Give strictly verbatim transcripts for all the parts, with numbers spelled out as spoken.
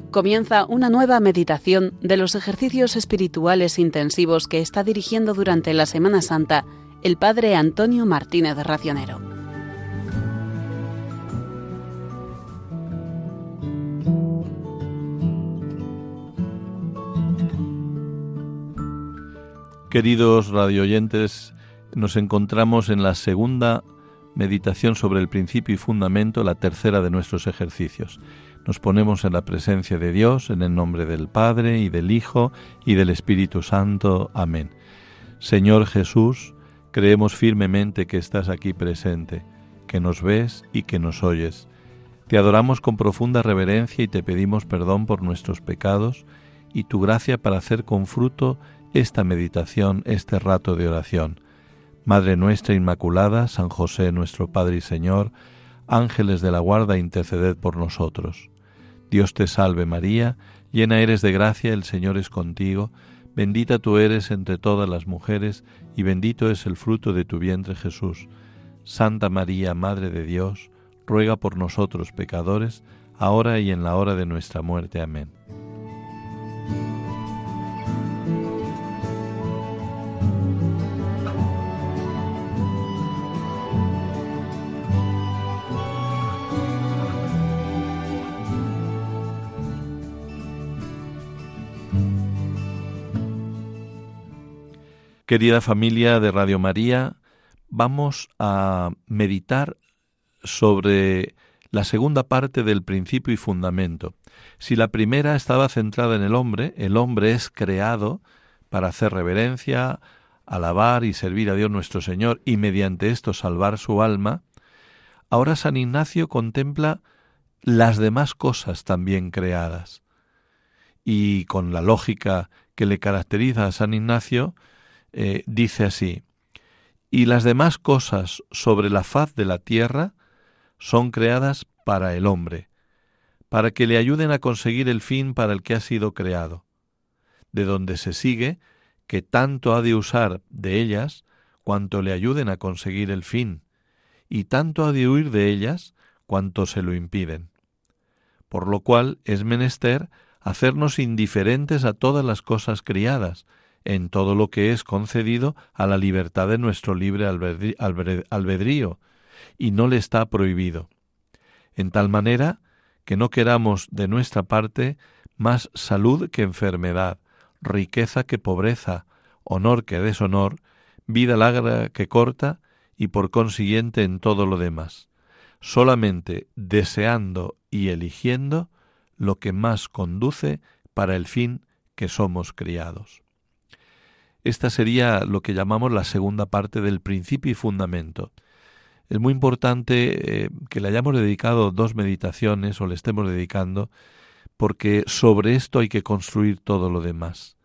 Comienza una nueva meditación de los ejercicios espirituales intensivos que está dirigiendo durante la Semana Santa el Padre Antonio Martínez Racionero. Queridos radioyentes, nos encontramos en la segunda meditación sobre el principio y fundamento, la tercera de nuestros ejercicios. Nos ponemos en la presencia de Dios, en el nombre del Padre, y del Hijo, y del Espíritu Santo. Amén. Señor Jesús, creemos firmemente que estás aquí presente, que nos ves y que nos oyes. Te adoramos con profunda reverencia y te pedimos perdón por nuestros pecados y tu gracia para hacer con fruto esta meditación, este rato de oración. Madre nuestra Inmaculada, San José nuestro Padre y Señor, ángeles de la guarda, interceded por nosotros. Dios te salve María, llena eres de gracia, el Señor es contigo, bendita tú eres entre todas las mujeres, y bendito es el fruto de tu vientre Jesús. Santa María, Madre de Dios, ruega por nosotros pecadores, ahora y en la hora de nuestra muerte. Amén. Querida familia de Radio María, vamos a meditar sobre la segunda parte del principio y fundamento. Si la primera estaba centrada en el hombre, el hombre es creado para hacer reverencia, alabar y servir a Dios nuestro Señor y mediante esto salvar su alma, ahora San Ignacio contempla las demás cosas también creadas. Y con la lógica que le caracteriza a San Ignacio, Eh, dice así: y las demás cosas sobre la faz de la tierra son creadas para el hombre, para que le ayuden a conseguir el fin para el que ha sido creado, de donde se sigue que tanto ha de usar de ellas cuanto le ayuden a conseguir el fin, y tanto ha de huir de ellas cuanto se lo impiden. Por lo cual es menester hacernos indiferentes a todas las cosas criadas, en todo lo que es concedido a la libertad de nuestro libre albedrío, y no le está prohibido, en tal manera que no queramos de nuestra parte más salud que enfermedad, riqueza que pobreza, honor que deshonor, vida larga que corta, y por consiguiente en todo lo demás, solamente deseando y eligiendo lo que más conduce para el fin que somos criados. Esta sería lo que llamamos la segunda parte del principio y fundamento. Es muy importante eh, que le hayamos dedicado dos meditaciones o le estemos dedicando, porque sobre esto hay que construir todo lo demás.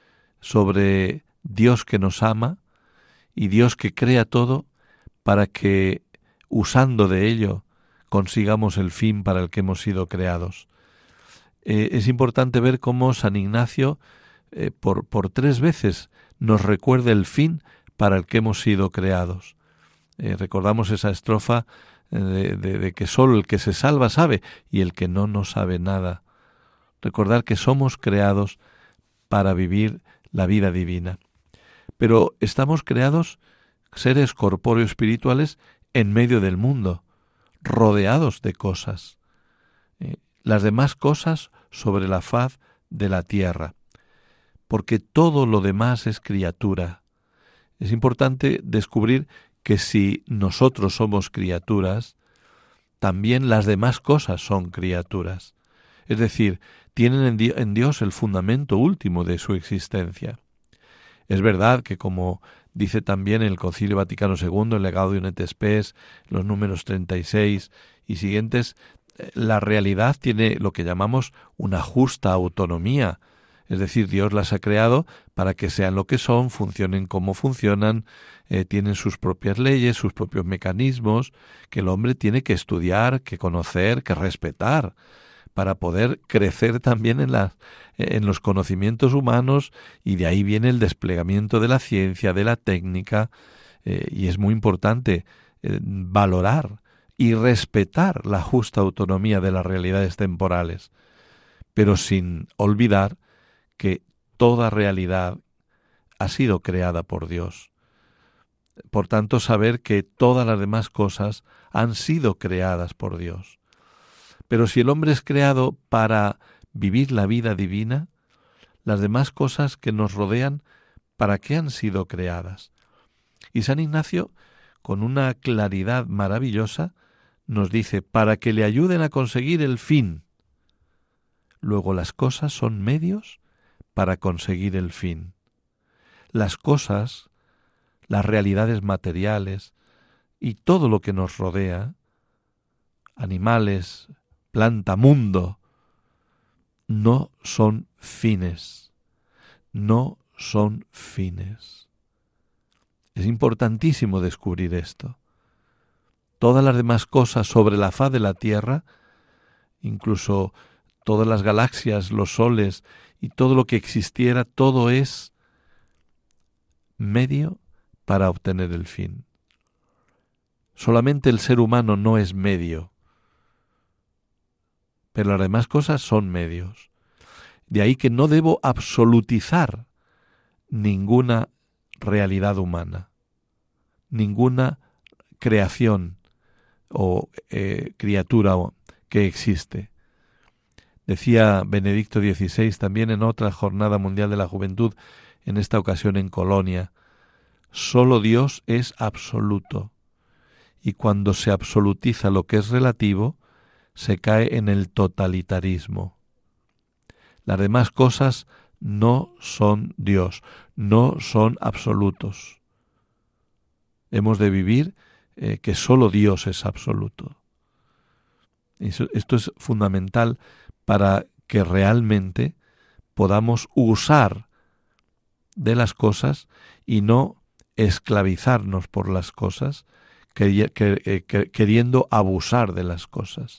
Sobre Dios que nos ama y Dios que crea todo para que, usando de ello, consigamos el fin para el que hemos sido creados. Eh, es importante ver cómo San Ignacio, eh, por, por tres veces, nos recuerda el fin para el que hemos sido creados. Eh, recordamos esa estrofa de, de, de que solo el que se salva sabe y el que no, no sabe nada. Recordar que somos creados para vivir la vida divina. Pero estamos creados seres corpóreos espirituales en medio del mundo, rodeados de cosas. Eh, las demás cosas sobre la faz de la tierra, porque todo lo demás es criatura. Es importante descubrir que si nosotros somos criaturas, también las demás cosas son criaturas. Es decir, tienen en Dios el fundamento último de su existencia. Es verdad que, como dice también el Concilio Vaticano segundo, el Gaudium et Spes, los números treinta y seis y siguientes, la realidad tiene lo que llamamos una justa autonomía. Es decir, Dios las ha creado para que sean lo que son, funcionen como funcionan, eh, tienen sus propias leyes, sus propios mecanismos, que el hombre tiene que estudiar, que conocer, que respetar, para poder crecer también en, la, en los conocimientos humanos, y de ahí viene el desplegamiento de la ciencia, de la técnica, eh, y es muy importante eh, valorar y respetar la justa autonomía de las realidades temporales. pero sin olvidar que toda realidad ha sido creada por Dios. Por tanto, saber que todas las demás cosas han sido creadas por Dios. Pero si el hombre es creado para vivir la vida divina, las demás cosas que nos rodean, ¿para qué han sido creadas? Y San Ignacio, con una claridad maravillosa, nos dice, para que le ayuden a conseguir el fin. Luego las cosas son medios para conseguir el fin. Las cosas, las realidades materiales y todo lo que nos rodea, animales, planta, mundo, no son fines, no son fines. Es importantísimo descubrir esto. Todas las demás cosas sobre la faz de la Tierra, incluso todas las galaxias, los soles y todo lo que existiera, todo es medio para obtener el fin. Solamente el ser humano no es medio, pero las demás cosas son medios. De ahí que no debo absolutizar ninguna realidad humana, ninguna creación o eh, criatura que existe. Decía Benedicto dieciséis también en otra Jornada Mundial de la Juventud, en esta ocasión en Colonia, solo Dios es absoluto, y cuando se absolutiza lo que es relativo, se cae en el totalitarismo. Las demás cosas no son Dios, no son absolutos. Hemos de vivir eh, que solo Dios es absoluto. Eso, esto es fundamental para que realmente podamos usar de las cosas y no esclavizarnos por las cosas, que, que, que, queriendo abusar de las cosas.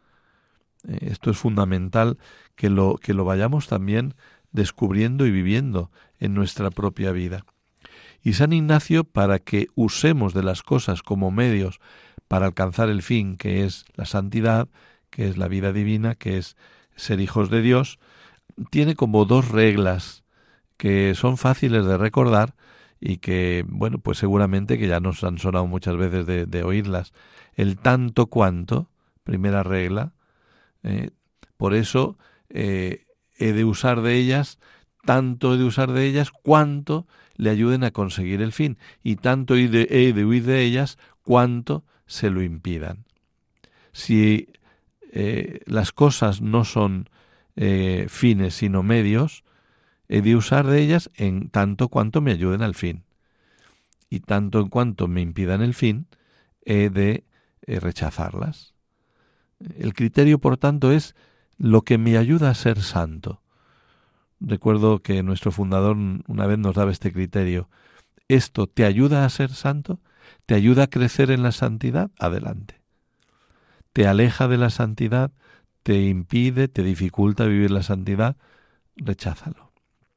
Esto es fundamental que lo, que lo vayamos también descubriendo y viviendo en nuestra propia vida. Y San Ignacio, para que usemos de las cosas como medios para alcanzar el fin, que es la santidad, que es la vida divina, que es ser hijos de Dios, tiene como dos reglas que son fáciles de recordar y que, bueno, pues seguramente que ya nos han sonado muchas veces de, de oírlas. El tanto cuanto, primera regla, eh, por eso eh, he de usar de ellas, tanto he de usar de ellas cuanto le ayuden a conseguir el fin, y tanto he de, he de huir de ellas cuanto se lo impidan. Si eh, las cosas no son eh, fines sino medios, he de usar de ellas en tanto cuanto me ayuden al fin, y tanto en cuanto me impidan el fin, he de eh, rechazarlas. El criterio, por tanto, es lo que me ayuda a ser santo. Recuerdo que nuestro fundador una vez nos daba este criterio. ¿Esto te ayuda a ser santo? ¿Te ayuda a crecer en la santidad? Adelante. ¿Te aleja de la santidad? ¿Te impide, te dificulta vivir la santidad? Recházalo.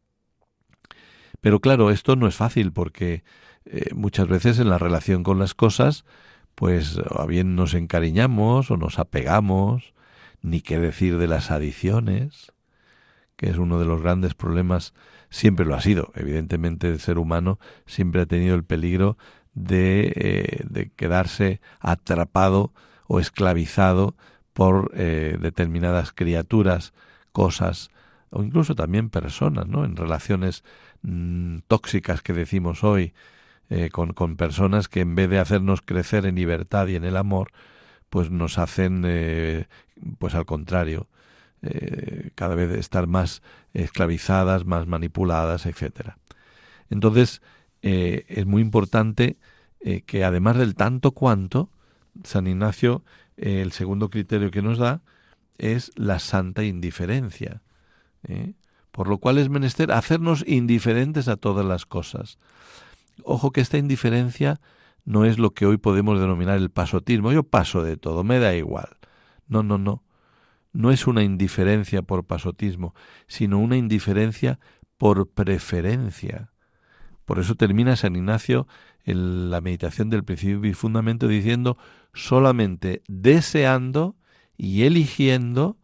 Pero claro, esto no es fácil porque eh, muchas veces en la relación con las cosas, pues o bien nos encariñamos o nos apegamos, ni qué decir de las adicciones, que es uno de los grandes problemas, siempre lo ha sido. Evidentemente el ser humano siempre ha tenido el peligro de, eh, de quedarse atrapado o esclavizado por eh, determinadas criaturas, cosas o incluso también personas, ¿no? En relaciones mmm, tóxicas que decimos hoy, eh, con, con personas que en vez de hacernos crecer en libertad y en el amor, pues nos hacen, eh, pues al contrario, Eh, cada vez estar más esclavizadas, más manipuladas, etcétera. Entonces, eh, es muy importante eh, que además del tanto cuanto, San Ignacio, eh, el segundo criterio que nos da es la santa indiferencia, ¿eh? Por lo cual es menester hacernos indiferentes a todas las cosas. Ojo que esta indiferencia no es lo que hoy podemos denominar el pasotismo. Yo paso de todo, me da igual. No, no, no. No es una indiferencia por pasotismo, sino una indiferencia por preferencia. Por eso termina San Ignacio en la meditación del principio y fundamento diciendo: solamente deseando y eligiendo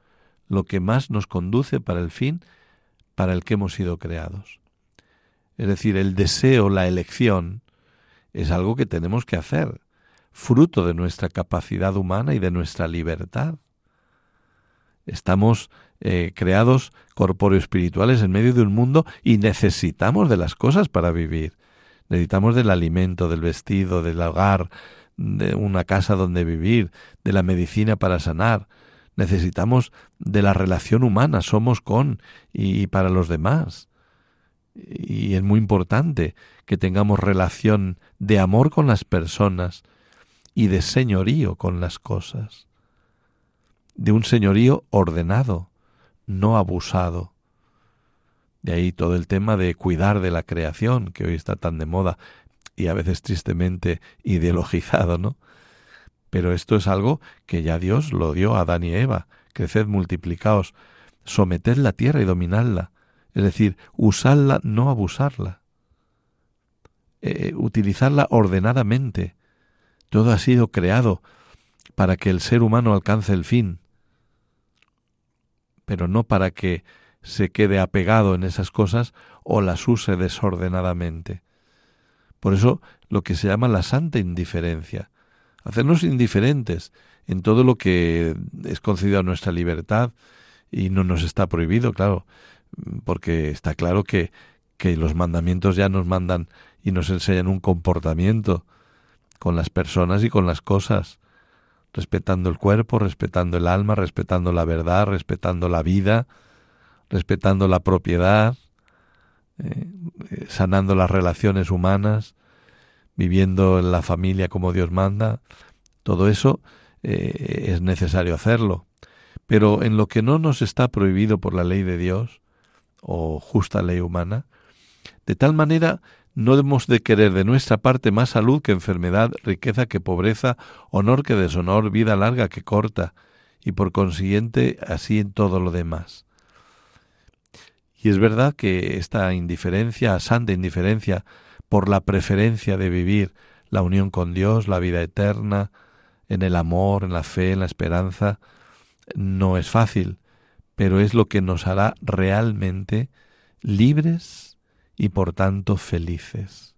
lo que más nos conduce para el fin para el que hemos sido creados. Es decir, el deseo, la elección, es algo que tenemos que hacer, fruto de nuestra capacidad humana y de nuestra libertad. Estamos eh, creados corpóreo-espirituales en medio de un mundo y necesitamos de las cosas para vivir. Necesitamos del alimento, del vestido, del hogar, de una casa donde vivir, de la medicina para sanar. Necesitamos de la relación humana, somos con y para los demás. Y es muy importante que tengamos relación de amor con las personas y de señorío con las cosas. De un señorío ordenado, no abusado. De ahí todo el tema de cuidar de la creación, que hoy está tan de moda y a veces tristemente ideologizado, ¿no? Pero esto es algo que ya Dios lo dio a Adán y Eva. Creced, multiplicaos, someted la tierra y dominadla. Es decir, usarla, no abusarla. Eh, utilizarla ordenadamente. Todo ha sido creado para que el ser humano alcance el fin, pero no para que se quede apegado en esas cosas o las use desordenadamente. Por eso lo que se llama la santa indiferencia. Hacernos indiferentes en todo lo que es concedido a nuestra libertad y no nos está prohibido, claro, porque está claro que, que los mandamientos ya nos mandan y nos enseñan un comportamiento con las personas y con las cosas, respetando el cuerpo, respetando el alma, respetando la verdad, respetando la vida, respetando la propiedad, eh, sanando las relaciones humanas, viviendo en la familia como Dios manda. Todo eso eh, es necesario hacerlo. Pero en lo que no nos está prohibido por la ley de Dios o justa ley humana, de tal manera no hemos de querer de nuestra parte más salud que enfermedad, riqueza que pobreza, honor que deshonor, vida larga que corta, y por consiguiente así en todo lo demás. Y es verdad que esta indiferencia, santa indiferencia, por la preferencia de vivir la unión con Dios, la vida eterna, en el amor, en la fe, en la esperanza, no es fácil, pero es lo que nos hará realmente libres y por tanto felices.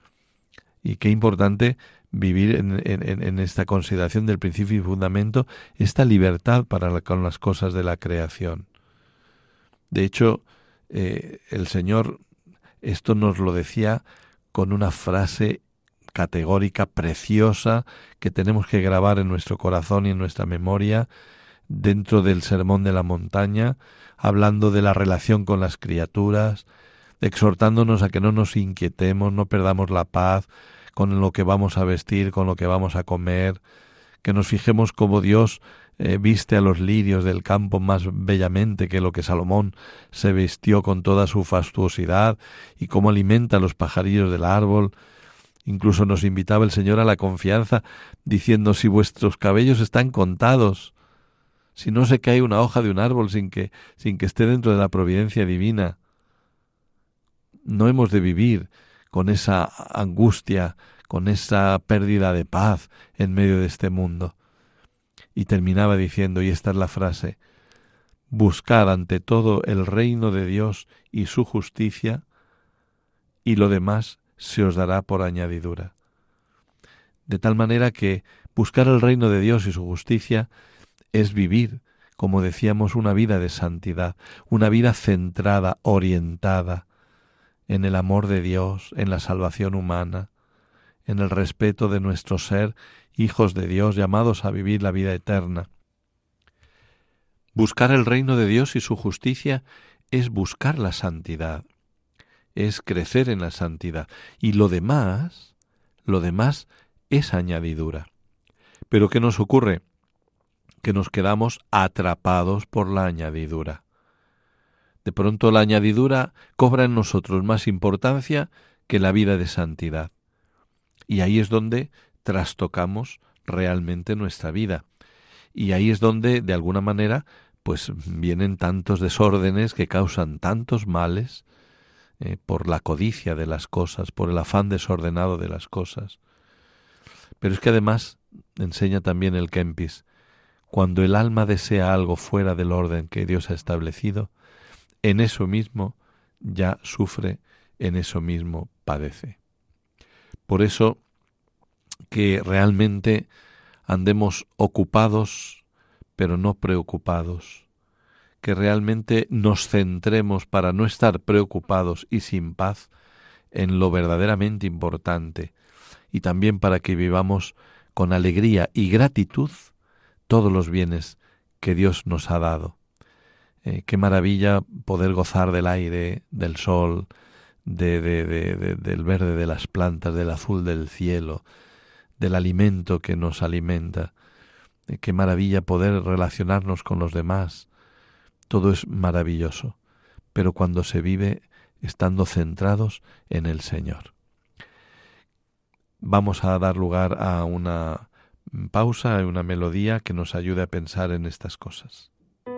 Y qué importante vivir en, en, en esta consideración del principio y fundamento, esta libertad para la, con las cosas de la creación. De hecho, eh, el Señor esto nos lo decía con una frase categórica, preciosa, que tenemos que grabar en nuestro corazón y en nuestra memoria, dentro del Sermón de la Montaña, hablando de la relación con las criaturas, exhortándonos a que no nos inquietemos, no perdamos la paz con lo que vamos a vestir, con lo que vamos a comer, que nos fijemos cómo Dios eh, viste a los lirios del campo más bellamente que lo que Salomón se vistió con toda su fastuosidad, y cómo alimenta a los pajarillos del árbol. Incluso nos invitaba el Señor a la confianza, diciendo: si vuestros cabellos están contados, si no se cae una hoja de un árbol sin que, sin que esté dentro de la providencia divina. No hemos de vivir con esa angustia, con esa pérdida de paz en medio de este mundo. Y terminaba diciendo, y esta es la frase: buscad ante todo el reino de Dios y su justicia, y lo demás se os dará por añadidura. De tal manera que buscar el reino de Dios y su justicia es vivir, como decíamos, una vida de santidad, una vida centrada, orientada en el amor de Dios, en la salvación humana, en el respeto de nuestro ser, hijos de Dios, llamados a vivir la vida eterna. Buscar el reino de Dios y su justicia es buscar la santidad, es crecer en la santidad, y lo demás, lo demás es añadidura. Pero ¿qué nos ocurre? Que nos quedamos atrapados por la añadidura. De pronto la añadidura cobra en nosotros más importancia que la vida de santidad. Y ahí es donde trastocamos realmente nuestra vida. Y ahí es donde, de alguna manera, pues vienen tantos desórdenes que causan tantos males eh, por la codicia de las cosas, por el afán desordenado de las cosas. Pero es que además, enseña también el Kempis, cuando el alma desea algo fuera del orden que Dios ha establecido, en eso mismo ya sufre, en eso mismo padece. Por eso que realmente andemos ocupados, pero no preocupados, que realmente nos centremos para no estar preocupados y sin paz en lo verdaderamente importante, y también para que vivamos con alegría y gratitud todos los bienes que Dios nos ha dado. Eh, qué maravilla poder gozar del aire, del sol, de, de, de, de, del verde de las plantas, del azul del cielo, del alimento que nos alimenta. Eh, qué maravilla poder relacionarnos con los demás. Todo es maravilloso, pero cuando se vive estando centrados en el Señor. Vamos a dar lugar a una pausa, a una melodía que nos ayude a pensar en estas cosas.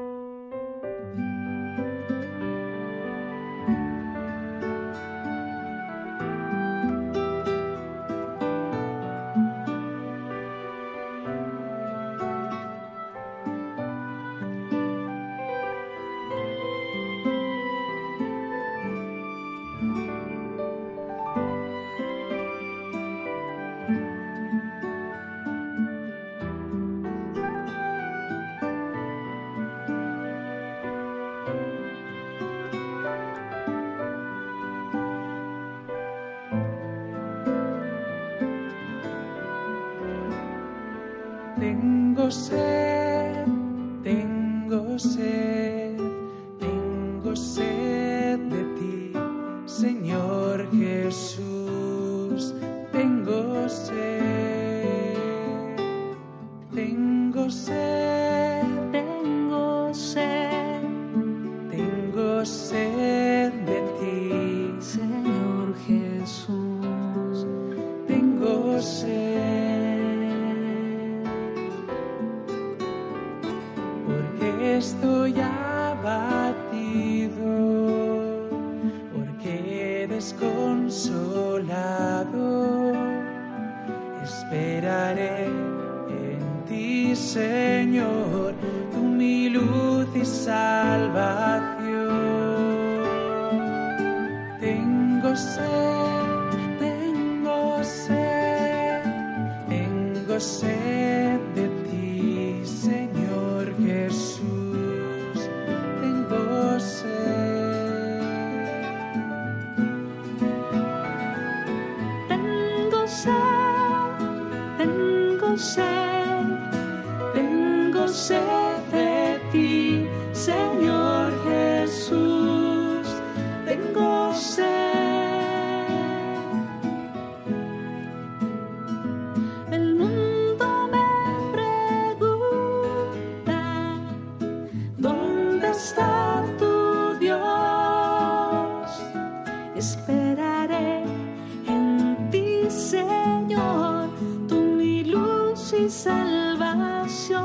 Tengo sed, tengo sed, tengo sed de ti, Señor Jesús. Tengo sed, tengo sed, tengo sed, tengo sed de ti, Señor Jesús. Tengo sed. Estoy abatido, porque desconsolado. Esperaré en ti, Señor, tú mi luz y salvación. Tengo sed, tengo sed, tengo sed de ti, Señor Jesús. Tengo sed, tengo sed, tengo sed de ti, Señor Jesús. Tengo sed. El mundo me pregunta, ¿dónde está tu Dios? Esperaré en ti, Señor, tú mi luz y salvación.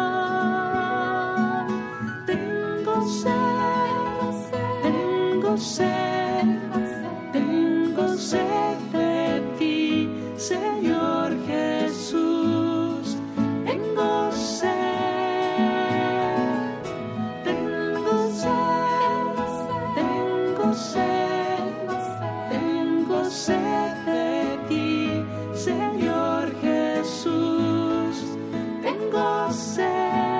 Tengo sed, tengo sed, tengo sed de ti, Señor Jesús. Tengo sed, tengo sed, tengo sed, tengo sed de ti, Señor Jesús. Tengo sed.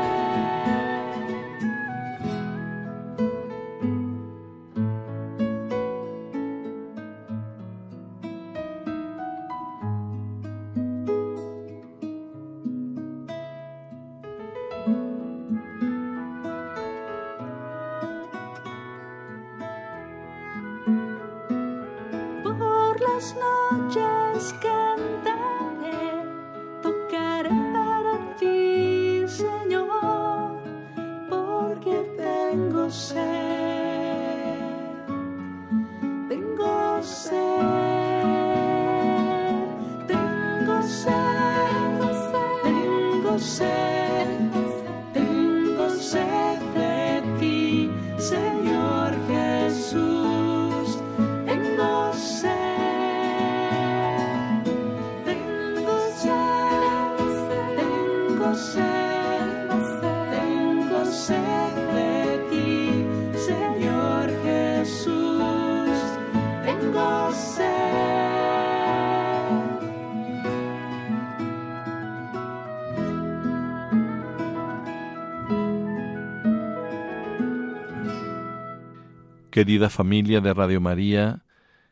Por las noches cantaré, tocaré para ti, Querida familia de Radio María,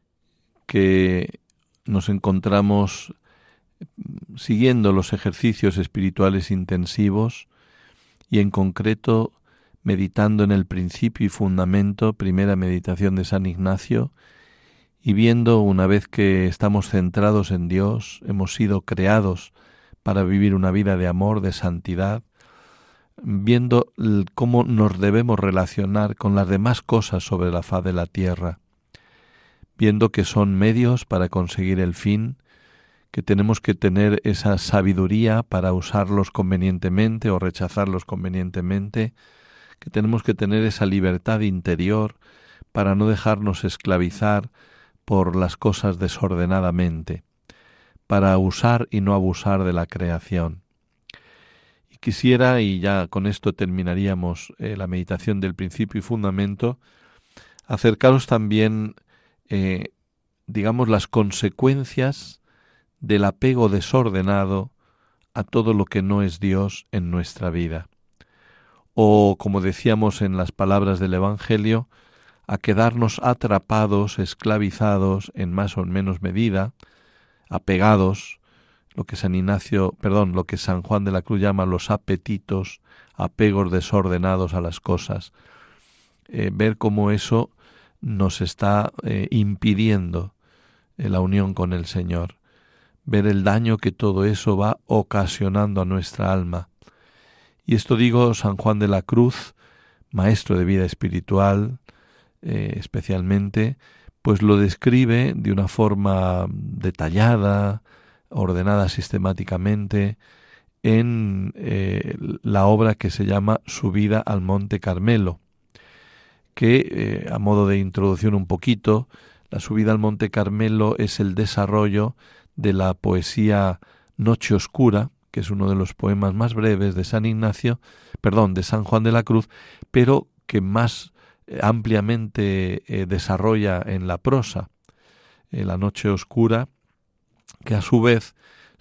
que nos encontramos siguiendo los ejercicios espirituales intensivos y en concreto meditando en el principio y fundamento, primera meditación de San Ignacio, y viendo, una vez que estamos centrados en Dios, hemos sido creados para vivir una vida de amor, de santidad, viendo cómo nos debemos relacionar con las demás cosas sobre la faz de la tierra, viendo que son medios para conseguir el fin, que tenemos que tener esa sabiduría para usarlos convenientemente o rechazarlos convenientemente, que tenemos que tener esa libertad interior para no dejarnos esclavizar por las cosas desordenadamente, para usar y no abusar de la creación. Y quisiera, y ya con esto terminaríamos eh, la meditación del principio y fundamento, acercaros también, eh, digamos, las consecuencias del apego desordenado a todo lo que no es Dios en nuestra vida. O, como decíamos en las palabras del Evangelio, a quedarnos atrapados, esclavizados en más o menos medida, apegados, lo que San Ignacio, perdón, lo que San Juan de la Cruz llama los apetitos, apegos desordenados a las cosas. Eh, ver cómo eso nos está eh, impidiendo eh, la unión con el Señor. Ver el daño que todo eso va ocasionando a nuestra alma. Y esto digo, San Juan de la Cruz, maestro de vida espiritual, eh, especialmente, pues lo describe de una forma detallada, ordenada sistemáticamente, en eh, la obra que se llama Subida al Monte Carmelo, que, eh, a modo de introducción un poquito, la Subida al Monte Carmelo es el desarrollo de la poesía Noche Oscura, que es uno de los poemas más breves de San Ignacio, perdón, de San Juan de la Cruz, pero que más eh, ampliamente eh, desarrolla en la prosa. Eh, la Noche Oscura, que a su vez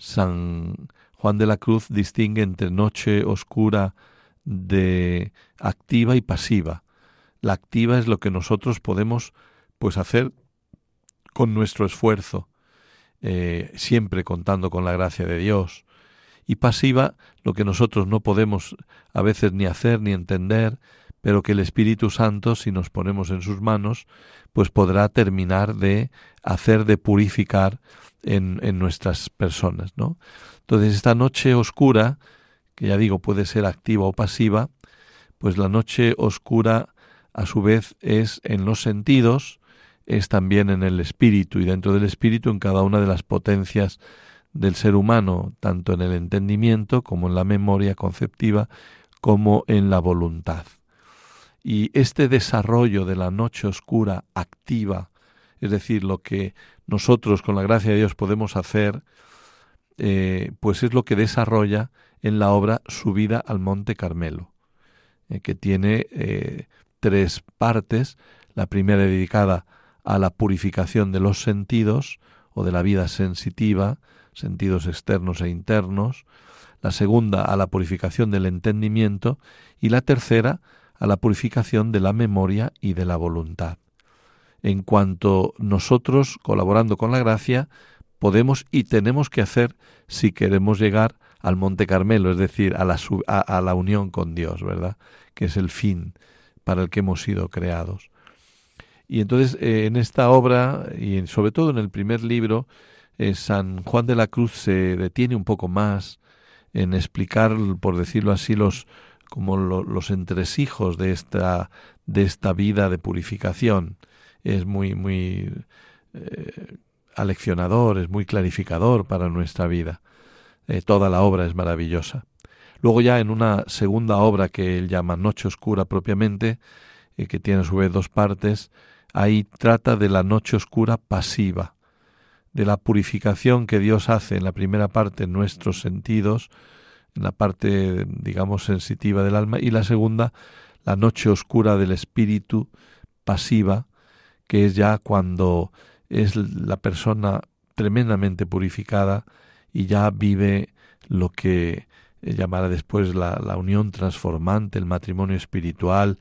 San Juan de la Cruz distingue entre noche oscura de activa y pasiva. La activa es lo que nosotros podemos pues hacer con nuestro esfuerzo, eh, siempre contando con la gracia de Dios. Y pasiva, lo que nosotros no podemos a veces ni hacer ni entender, pero que el Espíritu Santo, si nos ponemos en sus manos, pues podrá terminar de hacer, de purificar en, en nuestras personas, ¿no? Entonces, esta noche oscura, que ya digo puede ser activa o pasiva, pues la noche oscura a su vez es en los sentidos, es también en el espíritu, y dentro del espíritu en cada una de las potencias del ser humano, tanto en el entendimiento como en la memoria conceptiva, como en la voluntad. Y este desarrollo de la noche oscura activa, es decir, lo que nosotros con la gracia de Dios podemos hacer, eh, pues es lo que desarrolla en la obra Subida al Monte Carmelo, eh, que tiene eh, tres partes. La primera dedicada a la purificación de los sentidos o de la vida sensitiva, sentidos externos e internos, la segunda a la purificación del entendimiento y la tercera a la purificación de la memoria y de la voluntad. En cuanto nosotros, colaborando con la gracia, podemos y tenemos que hacer si queremos llegar al Monte Carmelo, es decir, a la, a, a la unión con Dios, ¿verdad?, que es el fin para el que hemos sido creados. Y entonces eh, en esta obra, y en, sobre todo en el primer libro, eh, San Juan de la Cruz se detiene un poco más en explicar, por decirlo así, los como lo, los entresijos de esta de esta vida de purificación. Es muy muy eh, aleccionador, es muy clarificador para nuestra vida. Eh, toda la obra es maravillosa. Luego ya en una segunda obra que él llama Noche Oscura propiamente, eh, que tiene a su vez dos partes, ahí trata de la noche oscura pasiva, de la purificación que Dios hace en la primera parte en nuestros sentidos, en la parte, digamos, sensitiva del alma, y la segunda, la noche oscura del espíritu pasiva, que es ya cuando es la persona tremendamente purificada y ya vive lo que llamará después la, la unión transformante, el matrimonio espiritual,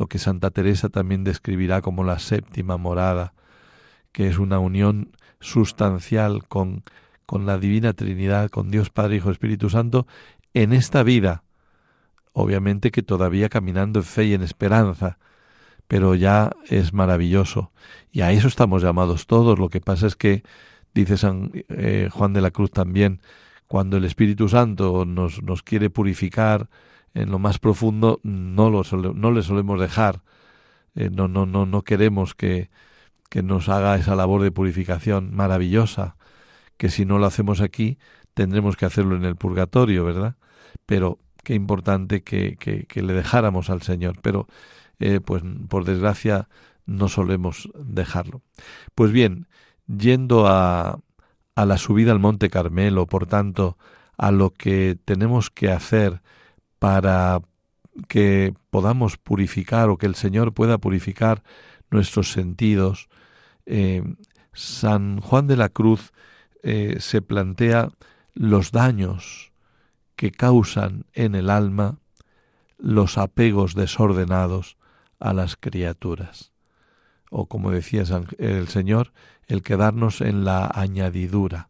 lo que Santa Teresa también describirá como la séptima morada, que es una unión sustancial con, con la Divina Trinidad, con Dios Padre, Hijo, Espíritu Santo, en esta vida, obviamente que todavía caminando en fe y en esperanza, pero ya es maravilloso, y a eso estamos llamados todos. Lo que pasa es que, dice San eh, Juan de la Cruz también, cuando el Espíritu Santo nos, nos quiere purificar en lo más profundo, no, lo sole, no le solemos dejar, eh, no, no, no, no queremos que, que nos haga esa labor de purificación maravillosa, que si no lo hacemos aquí, tendremos que hacerlo en el purgatorio, ¿verdad? Pero qué importante que, que, que le dejáramos al Señor, pero eh, pues por desgracia no solemos dejarlo. Pues bien, yendo a, a la subida al Monte Carmelo, por tanto, a lo que tenemos que hacer para que podamos purificar o que el Señor pueda purificar nuestros sentidos, eh, San Juan de la Cruz eh, se plantea los daños que causan en el alma los apegos desordenados a las criaturas, o como decía el Señor, el quedarnos en la añadidura.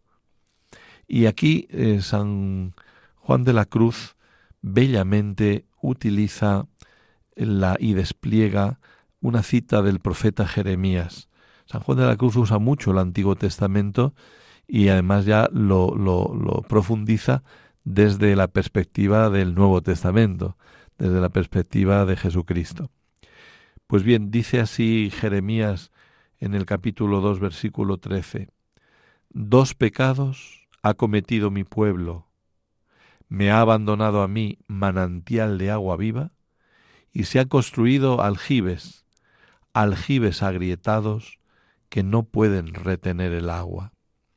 Y aquí eh, San Juan de la Cruz bellamente utiliza la, y despliega una cita del profeta Jeremías. San Juan de la Cruz usa mucho el Antiguo Testamento y además ya lo, lo, lo profundiza desde la perspectiva del Nuevo Testamento, desde la perspectiva de Jesucristo. Pues bien, dice así Jeremías en el capítulo dos, versículo trece. Dos pecados ha cometido mi pueblo. Me ha abandonado a mí manantial de agua viva y se ha construido aljibes, aljibes agrietados que no pueden retener el agua.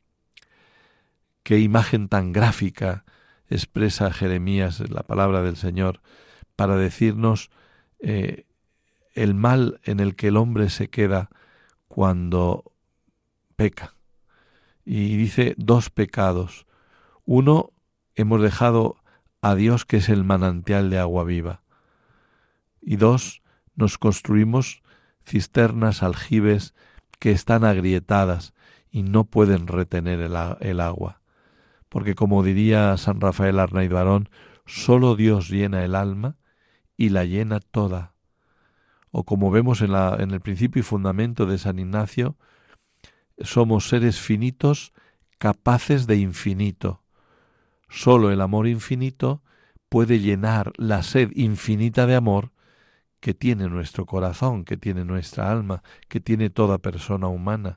Qué imagen tan gráfica expresa Jeremías en la palabra del Señor para decirnos eh, el mal en el que el hombre se queda cuando peca. Y dice dos pecados. Uno, hemos dejado a Dios, que es el manantial de agua viva. Y dos, nos construimos cisternas, aljibes que están agrietadas y no pueden retener el, el agua. Porque como diría San Rafael Arnaiz Barón, solo Dios llena el alma y la llena toda. O como vemos en, la, en el principio y fundamento de San Ignacio, somos seres finitos capaces de infinito. Solo el amor infinito puede llenar la sed infinita de amor que tiene nuestro corazón, que tiene nuestra alma, que tiene toda persona humana.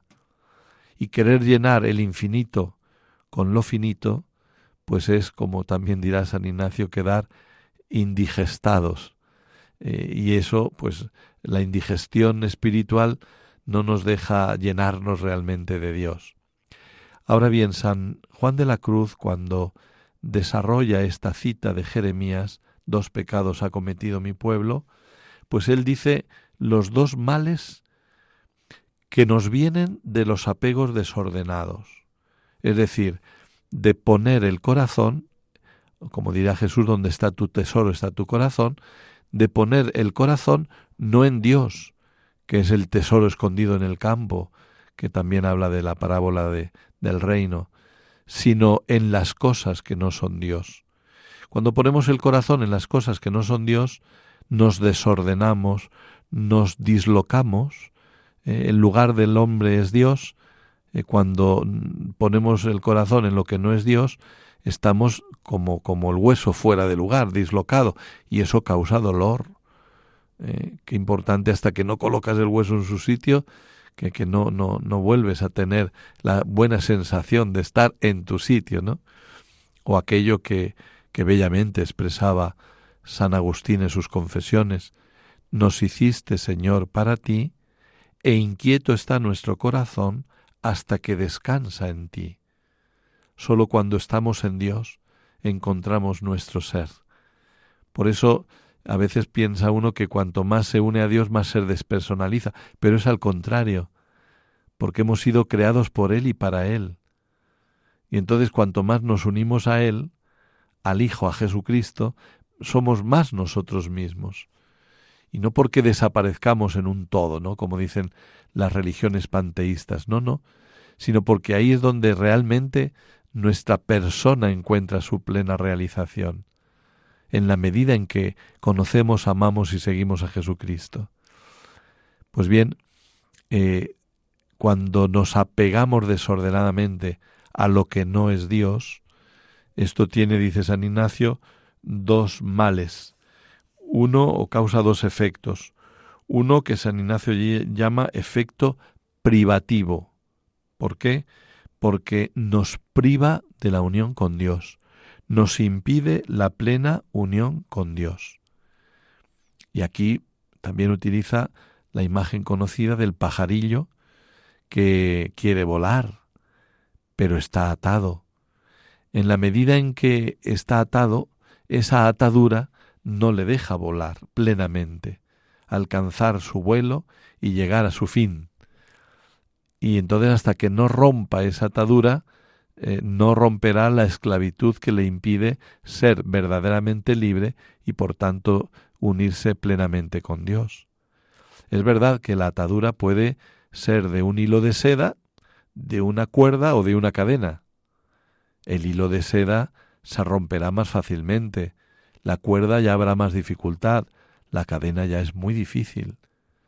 Y querer llenar el infinito con lo finito, pues es, como también dirá San Ignacio, quedar indigestados. Eh, y eso, pues la indigestión espiritual no nos deja llenarnos realmente de Dios. Ahora bien, San Juan de la Cruz, cuando desarrolla esta cita de Jeremías, dos pecados ha cometido mi pueblo, pues él dice los dos males que nos vienen de los apegos desordenados. Es decir, de poner el corazón, como dirá Jesús, donde está tu tesoro está tu corazón, de poner el corazón no en Dios, que es el tesoro escondido en el campo, que también habla de la parábola de, del reino, sino en las cosas que no son Dios. Cuando ponemos el corazón en las cosas que no son Dios, nos desordenamos, nos dislocamos. Eh, el lugar del hombre es Dios. Eh, cuando ponemos el corazón en lo que no es Dios, estamos como, como el hueso fuera de lugar, dislocado, y eso causa dolor. Eh, qué importante, hasta que no colocas el hueso en su sitio, que, que no, no, no vuelves a tener la buena sensación de estar en tu sitio, ¿no? O aquello que, que bellamente expresaba San Agustín en sus confesiones: nos hiciste, Señor, para ti, e inquieto está nuestro corazón hasta que descansa en ti. Solo cuando estamos en Dios encontramos nuestro ser. Por eso a veces piensa uno que cuanto más se une a Dios, más se despersonaliza, pero es al contrario, porque hemos sido creados por Él y para Él. Y entonces cuanto más nos unimos a Él, al Hijo, a Jesucristo, somos más nosotros mismos. Y no porque desaparezcamos en un todo, ¿no?, como dicen las religiones panteístas, no, no, sino porque ahí es donde realmente nuestra persona encuentra su plena realización, en la medida en que conocemos, amamos y seguimos a Jesucristo. Pues bien, eh, cuando nos apegamos desordenadamente a lo que no es Dios, esto tiene, dice San Ignacio, dos males. Uno, o causa dos efectos. Uno que San Ignacio llama efecto privativo. ¿Por qué? Porque nos priva de la unión con Dios, nos impide la plena unión con Dios. Y aquí también utiliza la imagen conocida del pajarillo que quiere volar, pero está atado. En la medida en que está atado, esa atadura no le deja volar plenamente, alcanzar su vuelo y llegar a su fin. Y entonces, hasta que no rompa esa atadura, eh, no romperá la esclavitud que le impide ser verdaderamente libre y, por tanto, unirse plenamente con Dios. Es verdad que la atadura puede ser de un hilo de seda, de una cuerda o de una cadena. El hilo de seda se romperá más fácilmente, la cuerda ya habrá más dificultad, la cadena ya es muy difícil.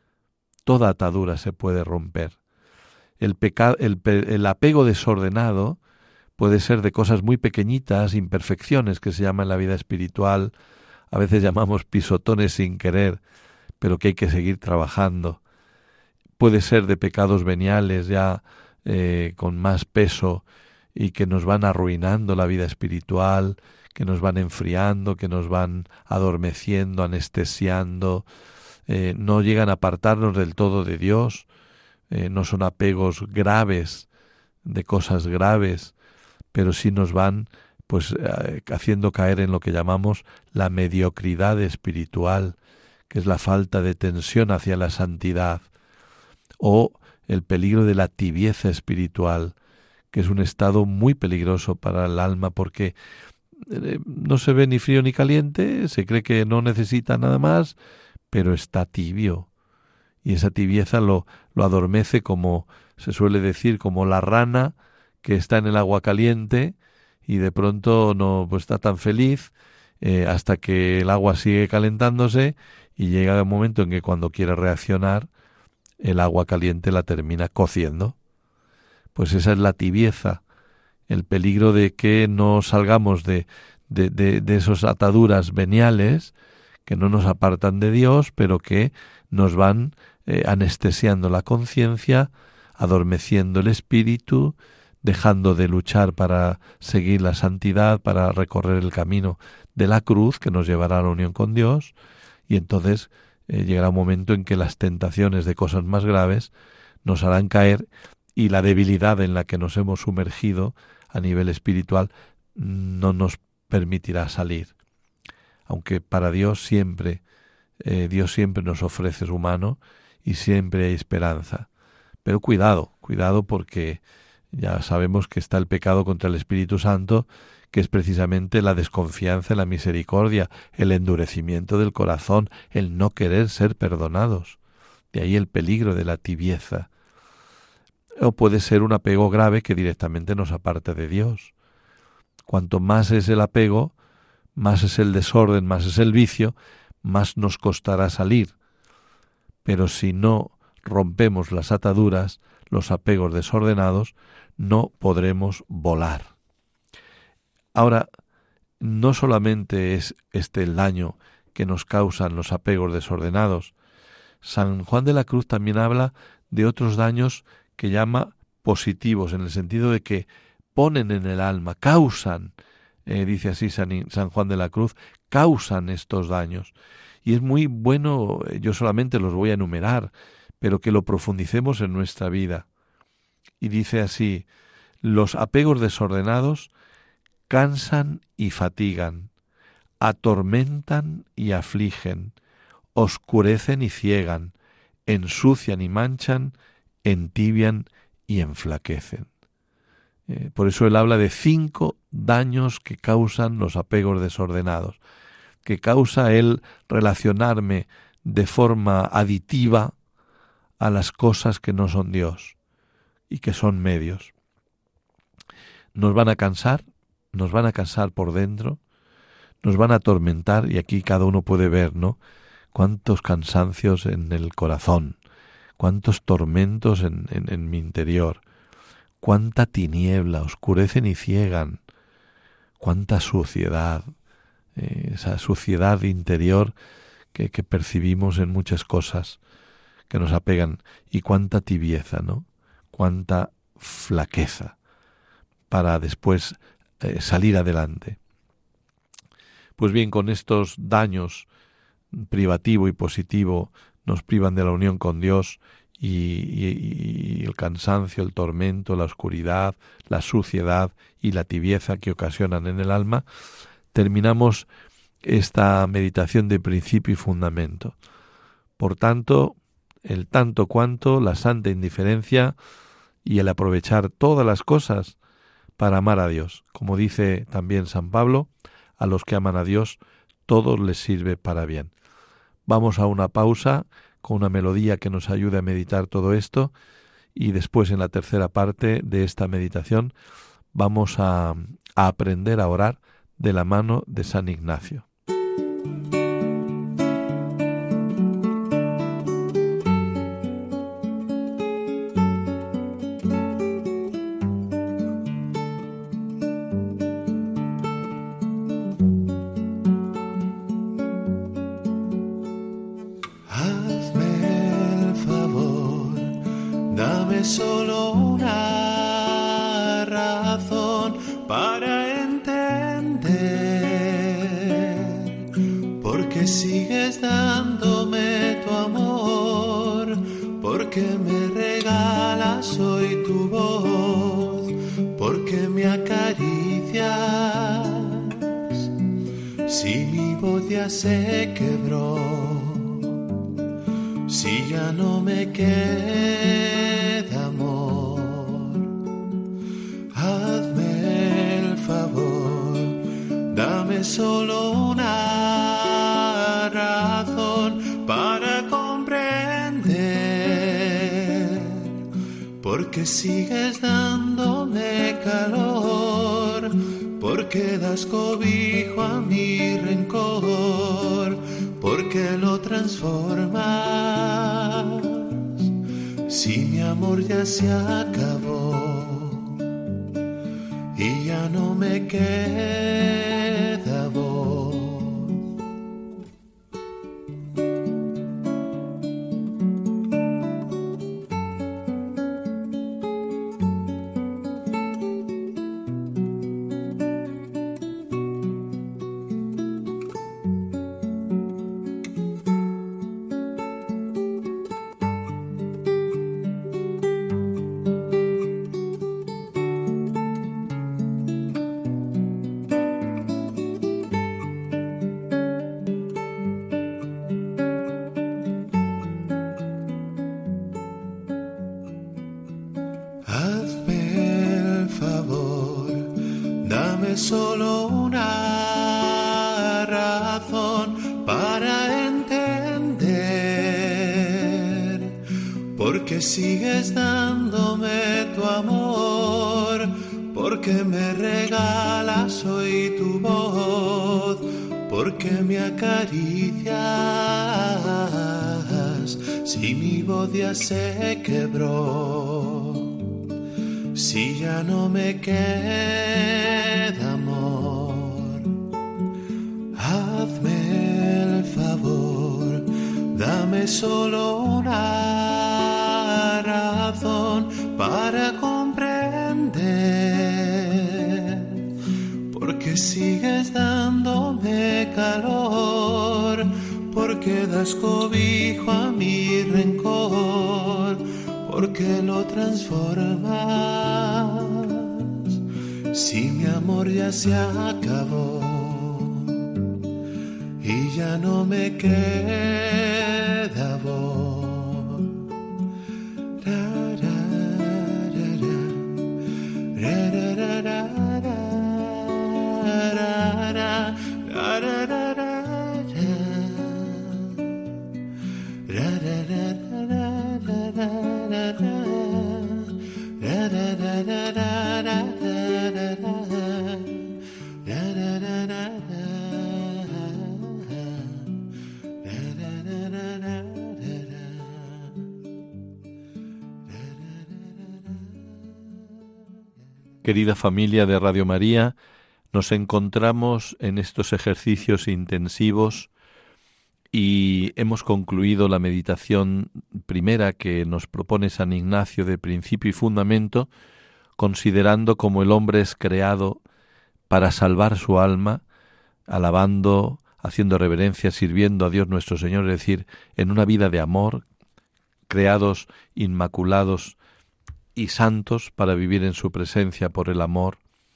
Toda atadura se puede romper. El, peca- el, pe- el apego desordenado puede ser de cosas muy pequeñitas, imperfecciones que se llaman en la vida espiritual, a veces llamamos pisotones sin querer, pero que hay que seguir trabajando. Puede ser de pecados veniales ya eh, con más peso y que nos van arruinando la vida espiritual, que nos van enfriando, que nos van adormeciendo, anestesiando, eh, no llegan a apartarnos del todo de Dios, eh, no son apegos graves, de cosas graves, pero sí nos van pues eh, haciendo caer en lo que llamamos la mediocridad espiritual, que es la falta de tensión hacia la santidad, o el peligro de la tibieza espiritual, que es un estado muy peligroso para el alma, porque eh, no se ve ni frío ni caliente, se cree que no necesita nada más, pero está tibio, y esa tibieza lo, lo adormece, como se suele decir, como la rana que está en el agua caliente y de pronto no pues está tan feliz eh, hasta que el agua sigue calentándose y llega un momento en que cuando quiere reaccionar el agua caliente la termina cociendo. Pues esa es la tibieza, el peligro de que no salgamos de, de, de, de esas ataduras veniales que no nos apartan de Dios, pero que nos van eh, anestesiando la conciencia, adormeciendo el espíritu, dejando de luchar para seguir la santidad, para recorrer el camino de la cruz que nos llevará a la unión con Dios, y entonces eh, llegará un momento en que las tentaciones de cosas más graves nos harán caer y la debilidad en la que nos hemos sumergido a nivel espiritual no nos permitirá salir. Aunque para Dios siempre, eh, Dios siempre nos ofrece su mano y siempre hay esperanza. Pero cuidado, cuidado porque ya sabemos que está el pecado contra el Espíritu Santo, que es precisamente la desconfianza en la misericordia, el endurecimiento del corazón, el no querer ser perdonados. De ahí el peligro de la tibieza. O puede ser un apego grave que directamente nos aparte de Dios. Cuanto más es el apego, más es el desorden, más es el vicio, más nos costará salir. Pero si no rompemos las ataduras, los apegos desordenados, no podremos volar. Ahora, no solamente es este el daño que nos causan los apegos desordenados. San Juan de la Cruz también habla de otros daños que llama positivos, en el sentido de que ponen en el alma, causan, eh, dice así San, San Juan de la Cruz, causan estos daños. Y es muy bueno, yo solamente los voy a enumerar, pero que lo profundicemos en nuestra vida. Y dice así: los apegos desordenados cansan y fatigan, atormentan y afligen, oscurecen y ciegan, ensucian y manchan, entibian y enflaquecen. Eh, por eso él habla de cinco daños que causan los apegos desordenados, que causa el relacionarme de forma aditiva a las cosas que no son Dios y que son medios. Nos van a cansar, nos van a cansar por dentro, nos van a atormentar, y aquí cada uno puede ver, ¿no?, cuántos cansancios en el corazón, cuántos tormentos en, en, en mi interior, cuánta tiniebla, oscurecen y ciegan, cuánta suciedad, eh, esa suciedad interior que, que percibimos en muchas cosas que nos apegan, y cuánta tibieza, ¿no?, cuánta flaqueza para después eh, salir adelante. Pues bien, con estos daños privativo y positivo nos privan de la unión con Dios, y, y, y el cansancio, el tormento, la oscuridad, la suciedad y la tibieza que ocasionan en el alma, terminamos esta meditación de principio y fundamento. Por tanto, el tanto cuanto, la santa indiferencia y el aprovechar todas las cosas para amar a Dios. Como dice también San Pablo, a los que aman a Dios, todo les sirve para bien. Vamos a una pausa con una melodía que nos ayude a meditar todo esto, y después, en la tercera parte de esta meditación, vamos a, a aprender a orar de la mano de San Ignacio. Solo una razón para entender por qué sigues dándome tu amor, porque me regalas hoy tu voz, porque me acaricias. Si mi voz ya se quebró, si ya no me queda amor, hazme el favor, dame solo una razón para comprender por qué sigues dándome calor, porque das cobijo a mi rencor, porque lo transformas. Si mi amor ya se acabó y ya no me queda voz. Solo una razón para entender por qué sigues dándome tu amor, porque me regalas hoy tu voz, porque me acaricias. Si mi voz ya se quebró, si ya no me queda amor, hazme el favor, dame solo una razón para comprender por qué sigues dándome calor, porque das cobijo a mi rencor, porque lo transformas. Si mi amor ya se acabó y ya no me queda voz. Ra, ra, ra, ra, ra, ra, ra, ra, ra, ra, ra, ra, ra, ra. Querida familia de Radio María, nos encontramos en estos ejercicios intensivos y hemos concluido la meditación primera que nos propone San Ignacio de Principio y Fundamento, considerando cómo el hombre es creado para salvar su alma, alabando, haciendo reverencia, sirviendo a Dios nuestro Señor, es decir, en una vida de amor, creados inmaculados y santos para vivir en su presencia por el amor,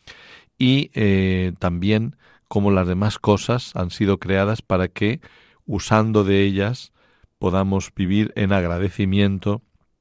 y eh, también como las demás cosas han sido creadas para que, usando de ellas, podamos vivir en agradecimiento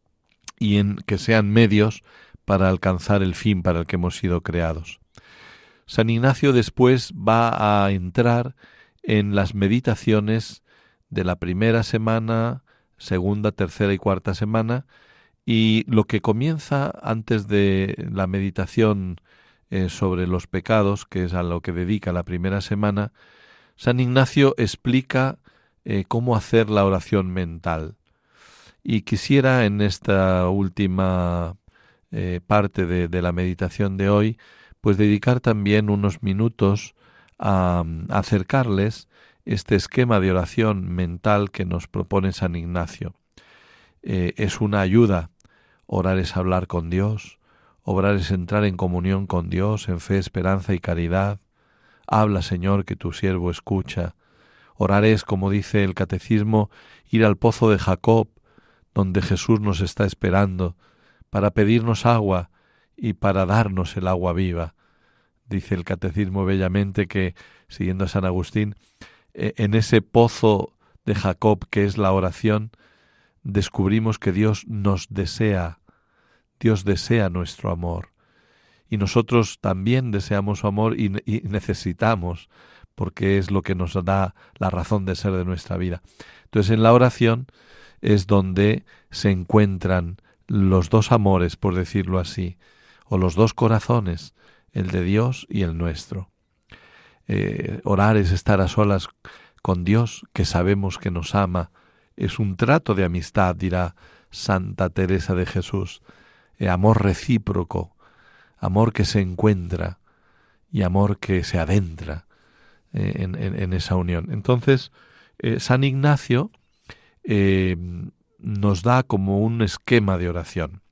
y en que sean medios para alcanzar el fin para el que hemos sido creados. San Ignacio después va a entrar en las meditaciones de la primera semana, segunda, tercera y cuarta semana, y lo que comienza antes de la meditación eh, sobre los pecados, que es a lo que dedica la primera semana, San Ignacio explica eh, cómo hacer la oración mental. Y quisiera en esta última eh, parte de, de la meditación de hoy, pues dedicar también unos minutos a, a acercarles este esquema de oración mental que nos propone San Ignacio. Eh, es una ayuda. Orar es hablar con Dios, orar es entrar en comunión con Dios, en fe, esperanza y caridad. Habla, Señor, que tu siervo escucha. Orar es, como dice el Catecismo, ir al pozo de Jacob, donde Jesús nos está esperando, para pedirnos agua y para darnos el agua viva. Dice el Catecismo bellamente que, siguiendo a San Agustín, en ese pozo de Jacob, que es la oración, descubrimos que Dios nos desea, Dios desea nuestro amor. Y nosotros también deseamos su amor y, y necesitamos, porque es lo que nos da la razón de ser de nuestra vida. Entonces, en la oración es donde se encuentran los dos amores, por decirlo así, o los dos corazones, el de Dios y el nuestro. Eh, orar es estar a solas con Dios, que sabemos que nos ama. Es un trato de amistad, dirá Santa Teresa de Jesús. Eh, amor recíproco, amor que se encuentra y amor que se adentra eh, en, en, en esa unión. Entonces, eh, San Ignacio eh, nos da como un esquema de oración.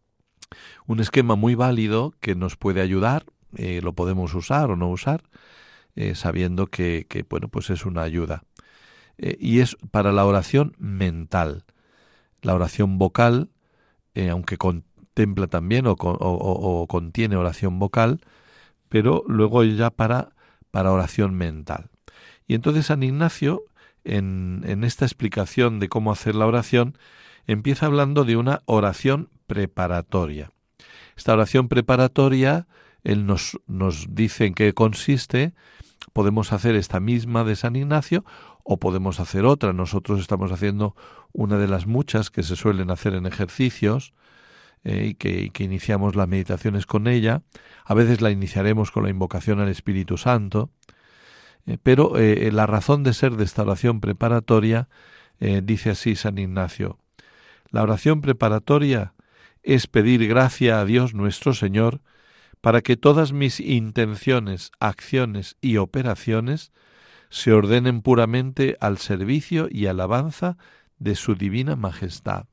Un esquema muy válido que nos puede ayudar, eh, lo podemos usar o no usar, eh, sabiendo que, que bueno, pues es una ayuda. Eh, y es para la oración mental. La oración vocal, eh, aunque contempla también o, o, o, o contiene oración vocal, pero luego ya para, para oración mental. Y entonces San Ignacio, en, en esta explicación de cómo hacer la oración, empieza hablando de una oración preparatoria. Esta oración preparatoria, él nos, nos dice en qué consiste. Podemos hacer esta misma de San Ignacio o podemos hacer otra. Nosotros estamos haciendo una de las muchas que se suelen hacer en ejercicios eh, y, que, y que iniciamos las meditaciones con ella. A veces la iniciaremos con la invocación al Espíritu Santo, eh, pero eh, la razón de ser de esta oración preparatoria, eh, dice así San Ignacio: la oración preparatoria es pedir gracia a Dios nuestro Señor para que todas mis intenciones, acciones y operaciones se ordenen puramente al servicio y alabanza de su divina majestad.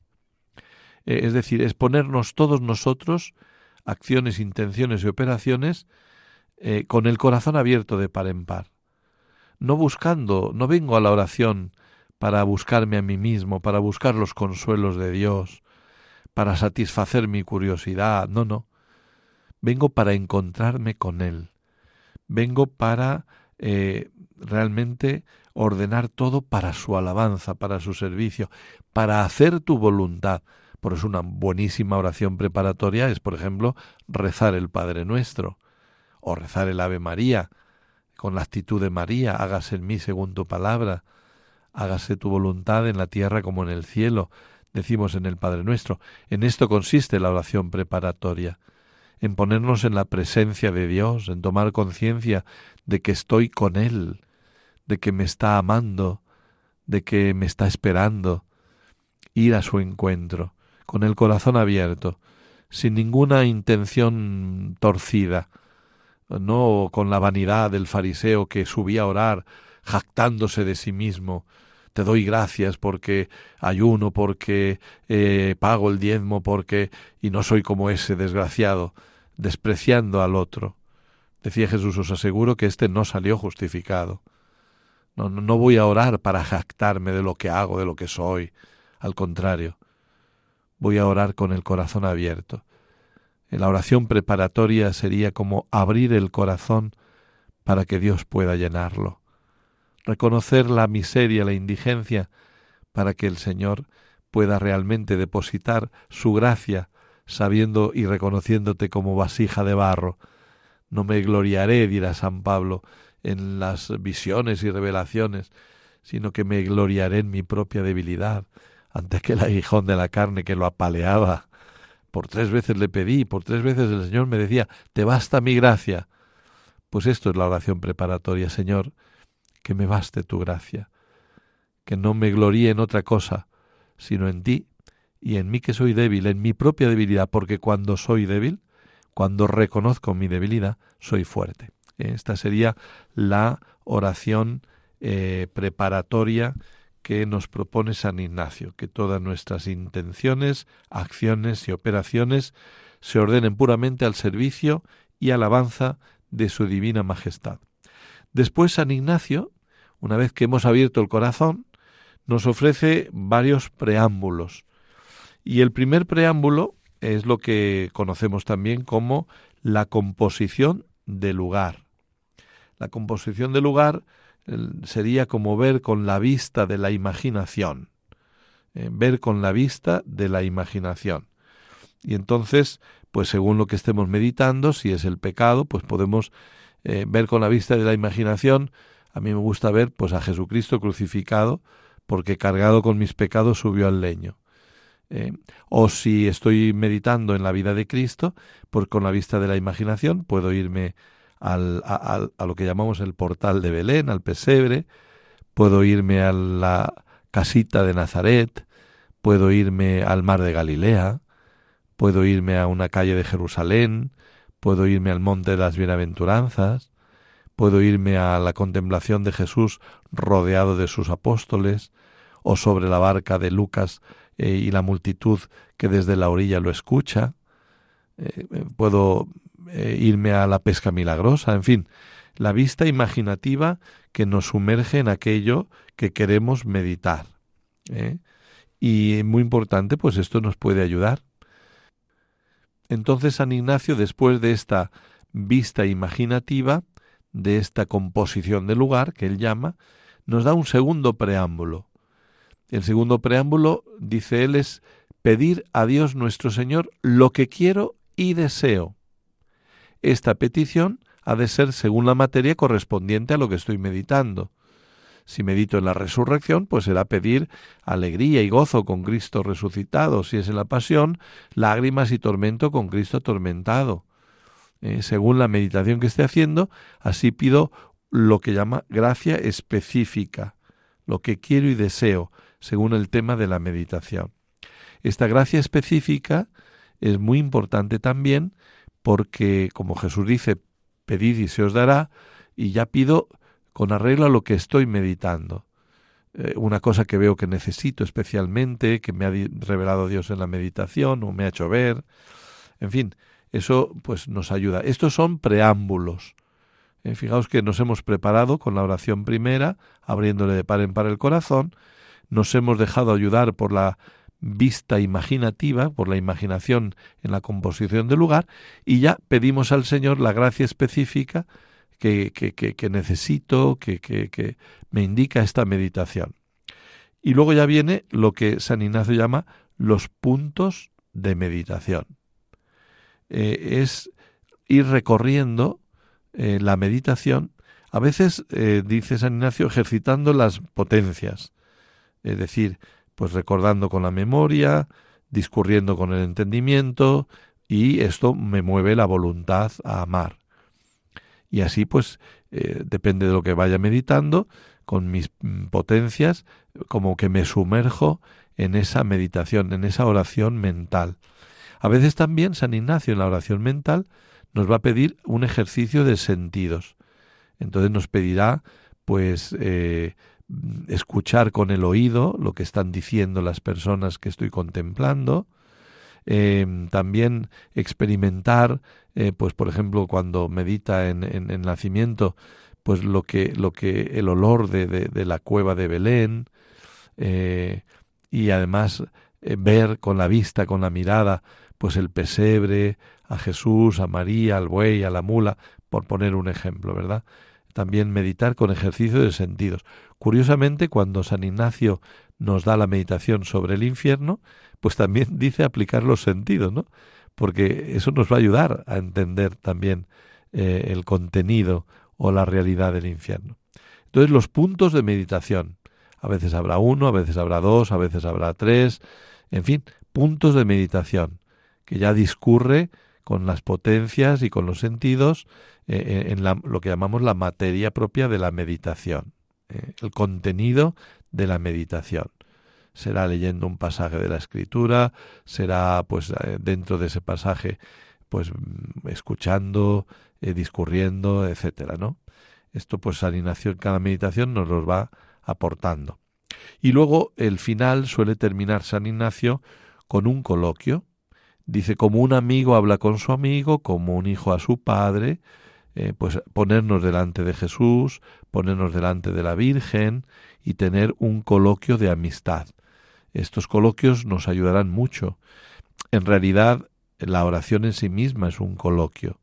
Eh, es decir, es ponernos todos nosotros, acciones, intenciones y operaciones, eh, con el corazón abierto de par en par. No buscando, no vengo a la oración para buscarme a mí mismo, para buscar los consuelos de Dios, para satisfacer mi curiosidad, no, no. Vengo para encontrarme con Él. Vengo para eh, realmente ordenar todo para su alabanza, para su servicio, para hacer tu voluntad. Por eso una buenísima oración preparatoria es, por ejemplo, rezar el Padre Nuestro o rezar el Ave María con la actitud de María: hágase en mí según tu palabra, hágase tu voluntad en la tierra como en el cielo, decimos en el Padre Nuestro. En esto consiste la oración preparatoria, en ponernos en la presencia de Dios, en tomar conciencia de que estoy con Él, de que me está amando, de que me está esperando, ir a su encuentro, con el corazón abierto, sin ninguna intención torcida, no con la vanidad del fariseo que subía a orar jactándose de sí mismo. Te doy gracias porque ayuno, porque eh, pago el diezmo, porque y no soy como ese desgraciado, despreciando al otro. Decía Jesús, os aseguro que éste no salió justificado. No, no, no voy a orar para jactarme de lo que hago, de lo que soy. Al contrario, voy a orar con el corazón abierto. La oración preparatoria sería como abrir el corazón para que Dios pueda llenarlo. Reconocer la miseria, la indigencia, para que el Señor pueda realmente depositar su gracia, sabiendo y reconociéndote como vasija de barro. No me gloriaré, dirá San Pablo, en las visiones y revelaciones, sino que me gloriaré en mi propia debilidad, ante aquel aguijón de la carne que lo apaleaba. Por tres veces le pedí, por tres veces el Señor me decía, te basta mi gracia. Pues esto es la oración preparatoria, Señor, que me baste tu gracia, que no me gloríe en otra cosa, sino en ti y en mí que soy débil, en mi propia debilidad, porque cuando soy débil, cuando reconozco mi debilidad, soy fuerte. Esta sería la oración eh, preparatoria que nos propone San Ignacio, que todas nuestras intenciones, acciones y operaciones se ordenen puramente al servicio y alabanza de su divina majestad. Después San Ignacio, una vez que hemos abierto el corazón, nos ofrece varios preámbulos. Y el primer preámbulo es lo que conocemos también como la composición de lugar. La composición de lugar sería como ver con la vista de la imaginación. Eh, ver con la vista de la imaginación. Y entonces, pues según lo que estemos meditando, si es el pecado, pues podemos eh, ver con la vista de la imaginación. A mí me gusta ver pues a Jesucristo crucificado, porque cargado con mis pecados subió al leño. Eh, o si estoy meditando en la vida de Cristo, pues con la vista de la imaginación puedo irme al, a, a, a lo que llamamos el portal de Belén, al pesebre, puedo irme a la casita de Nazaret, puedo irme al mar de Galilea, puedo irme a una calle de Jerusalén, puedo irme al monte de las bienaventuranzas, puedo irme a la contemplación de Jesús rodeado de sus apóstoles, o sobre la barca de Lucas eh, y la multitud que desde la orilla lo escucha. Eh, puedo eh, irme a la pesca milagrosa, en fin, la vista imaginativa que nos sumerge en aquello que queremos meditar. ¿eh? Y muy importante, pues esto nos puede ayudar. Entonces San Ignacio, después de esta vista imaginativa, de esta composición de lugar que él llama, nos da un segundo preámbulo. El segundo preámbulo, dice él, es pedir a Dios nuestro Señor lo que quiero y deseo. Esta petición ha de ser según la materia correspondiente a lo que estoy meditando. Si medito en la resurrección, pues será pedir alegría y gozo con Cristo resucitado. Si es en la pasión, lágrimas y tormento con Cristo atormentado. Eh, según la meditación que esté haciendo, así pido lo que llama gracia específica, lo que quiero y deseo, según el tema de la meditación. Esta gracia específica es muy importante también porque, como Jesús dice, pedid y se os dará, y ya pido con arreglo a lo que estoy meditando. Eh, una cosa que veo que necesito especialmente, que me ha revelado Dios en la meditación o me ha hecho ver, en fin, eso pues nos ayuda. Estos son preámbulos. Eh, fijaos que nos hemos preparado con la oración primera, abriéndole de par en par el corazón, nos hemos dejado ayudar por la vista imaginativa, por la imaginación en la composición del lugar, y ya pedimos al Señor la gracia específica que, que, que, que necesito, que, que, que me indica esta meditación. Y luego ya viene lo que San Ignacio llama los puntos de meditación. Eh, es ir recorriendo eh, la meditación, a veces, eh, dice San Ignacio, ejercitando las potencias, es decir, pues recordando con la memoria, discurriendo con el entendimiento, y esto me mueve la voluntad a amar. Y así pues eh, depende de lo que vaya meditando, con mis potencias, como que me sumerjo en esa meditación, en esa oración mental. A veces también San Ignacio en la oración mental nos va a pedir un ejercicio de sentidos. Entonces nos pedirá pues eh, escuchar con el oído lo que están diciendo las personas que estoy contemplando, eh, también experimentar, eh, pues por ejemplo cuando medita en, en, en nacimiento, pues lo que, lo que el olor de, de, de la cueva de Belén, eh, y además eh, ver con la vista, con la mirada, pues el pesebre, a Jesús, a María, al buey, a la mula, por poner un ejemplo, ¿verdad? También meditar con ejercicio de sentidos. Curiosamente, cuando San Ignacio nos da la meditación sobre el infierno, pues también dice aplicar los sentidos, ¿no? Porque eso nos va a ayudar a entender también eh, el contenido o la realidad del infierno. Entonces, los puntos de meditación. A veces habrá uno, a veces habrá dos, a veces habrá tres, en fin, puntos de meditación, que ya discurre con las potencias y con los sentidos eh, en la, lo que llamamos la materia propia de la meditación, eh, el contenido de la meditación. Será leyendo un pasaje de la Escritura, será pues eh, dentro de ese pasaje pues escuchando, eh, discurriendo, etcétera, ¿no? Esto pues San Ignacio en cada meditación nos los va aportando. Y luego el final suele terminar San Ignacio con un coloquio. Dice, como un amigo habla con su amigo, como un hijo a su padre, eh, pues ponernos delante de Jesús, ponernos delante de la Virgen y tener un coloquio de amistad. Estos coloquios nos ayudarán mucho. En realidad, la oración en sí misma es un coloquio,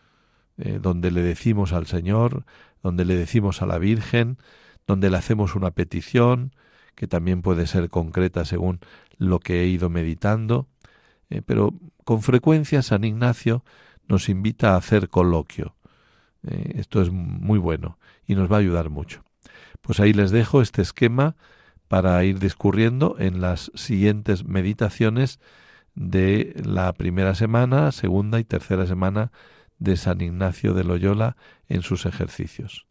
eh, donde le decimos al Señor, donde le decimos a la Virgen, donde le hacemos una petición, que también puede ser concreta según lo que he ido meditando, eh, pero con frecuencia San Ignacio nos invita a hacer coloquio. Eh, esto es muy bueno y nos va a ayudar mucho. Pues ahí les dejo este esquema para ir discurriendo en las siguientes meditaciones de la primera semana, segunda y tercera semana de San Ignacio de Loyola en sus ejercicios.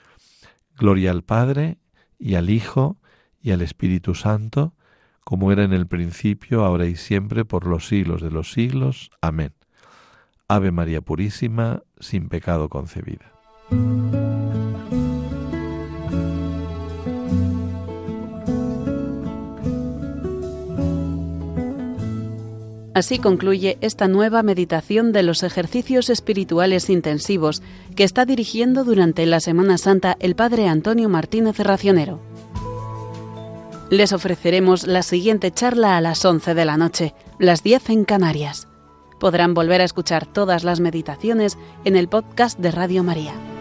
Gloria al Padre, y al Hijo, y al Espíritu Santo, como era en el principio, ahora y siempre, por los siglos de los siglos. Amén. Ave María Purísima, sin pecado concebida. Así concluye esta nueva meditación de los ejercicios espirituales intensivos que está dirigiendo durante la Semana Santa el Padre Antonio Martínez Racionero. Les ofreceremos la siguiente charla a las once de la noche, las diez en Canarias. Podrán volver a escuchar todas las meditaciones en el podcast de Radio María.